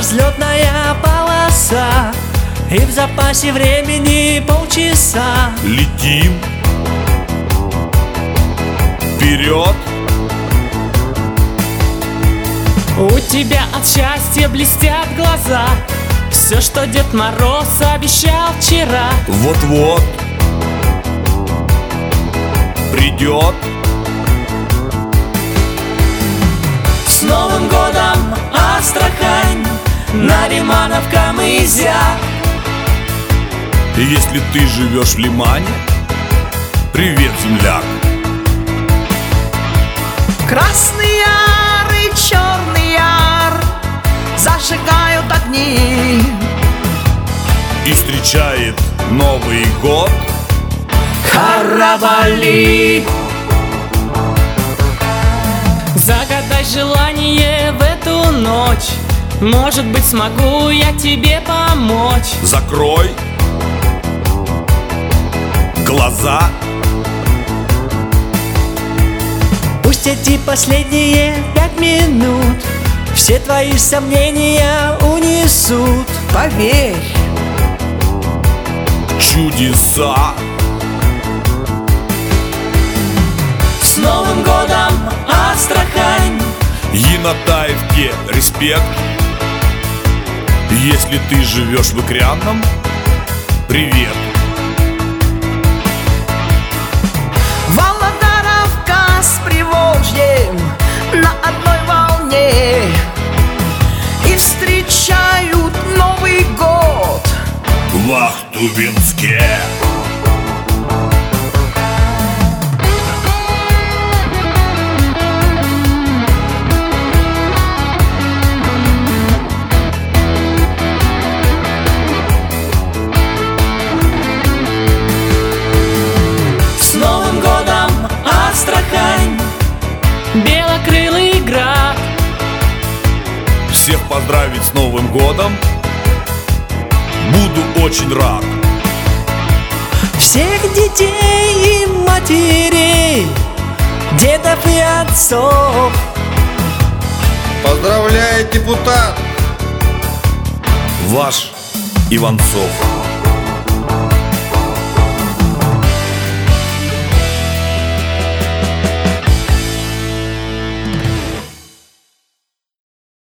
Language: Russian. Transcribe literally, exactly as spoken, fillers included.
взлетная полоса, и в запасе времени полчаса. Летим вперед. У тебя от счастья блестят глаза, все, что Дед Мороз обещал вчера. Вот-вот придет. С Новым годом, Астрахань, Нариманов, Камызяк. Если ты живешь в Лимане, привет, земляк. Красный Яр и Черный Яр зажигают огни, И встречает Новый год Харабали. Загадай желание в эту ночь, может быть, смогу я тебе помочь. Закрой глаза. Пусть эти последние пять минут все твои сомнения унесут. поверь. Чудеса. С Новым годом, Астрахань! Енотаевке респект. Если ты живешь в Икрянном, привет. Володаровка с Приволжьем на одной волне и встречают Новый год В Ахтубинске. С Новым годом, Астрахань! Белокрылый град! Всех поздравить с Новым годом буду очень рад. Всех детей и матерей, дедов и отцов. Поздравляет депутат Ваш Иванцов.